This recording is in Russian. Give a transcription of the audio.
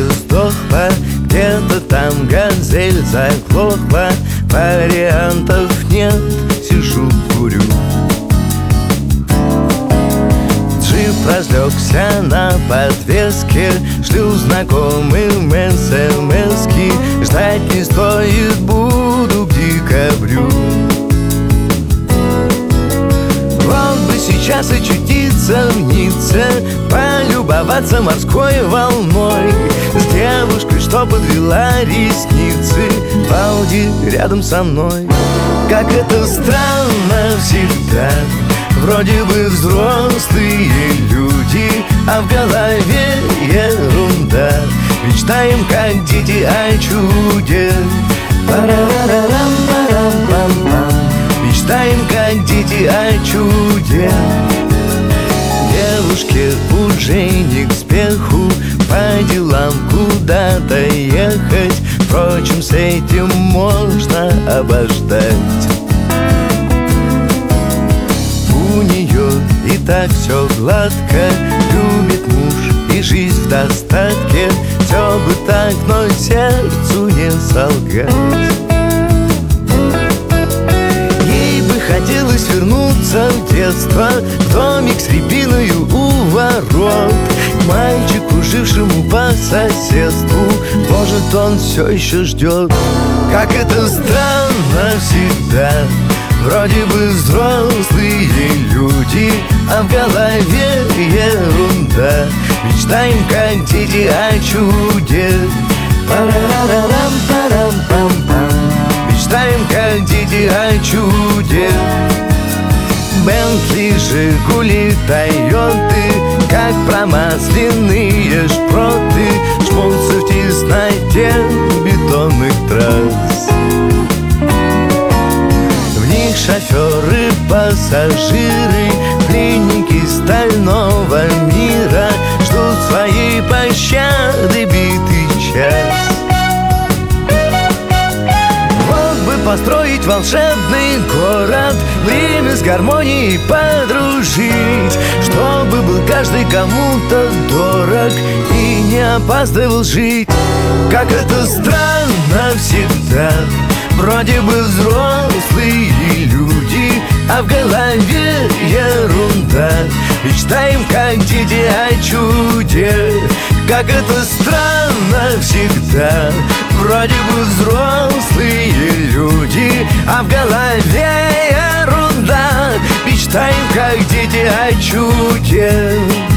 сдохла, где-то там газель заглохла. Вариантов нет, сижу, курю. Джип разлегся на подвеске, шлю знакомым смс-ки. Ждать не стоит, буду к декабрю. Вот бы сейчас очутиться в Ницце, полюбоваться морской волной, с девушкой, что подвела ресницы, в Ауди рядом со мной. Как это странно всегда, вроде бы взрослые люди, а в голове ерунда. Мечтаем, как дети, о чуде. Парарарам-парам-пам-пам. Мечтаем, как дети, о чуде. Девушке уже не к спеху, по делам куда-то ехать. Впрочем, с этим можно обождать. У нее и так все гладко, любит муж и жизнь в достатке. Все бы так, но сердцу не солгать. Ей бы хотелось вернуться в детство, в домик с рябиною у ворот, к мальчику, жившему по соседству. Может, он все еще ждет. Как это странно всегда, вроде бы взрослые люди, а в голове ерунда. Мечтаем, как дети, о чуде. Парарарам-парам-пам-пам. Мечтаем, как дети, о чуде. Бентли, Жигули, Тойоты, как промасленные шпроты, жмутся в тесноте бетонных трасс. В них шоферы, пассажиры, пленники стального мира, ждут своей пощады битый час. Вот бы построить волшебный город, время с гармонией подружить, чтобы был каждый кому-то дорог и не опаздывал жить. Как это странно всегда, вроде бы взрослые люди, а в голове ерунда. Мечтаем, как дети, о чуде. Как это странно всегда, вроде бы взрослые люди, а в голове ерунда. Мечтаем, как дети, о чуде.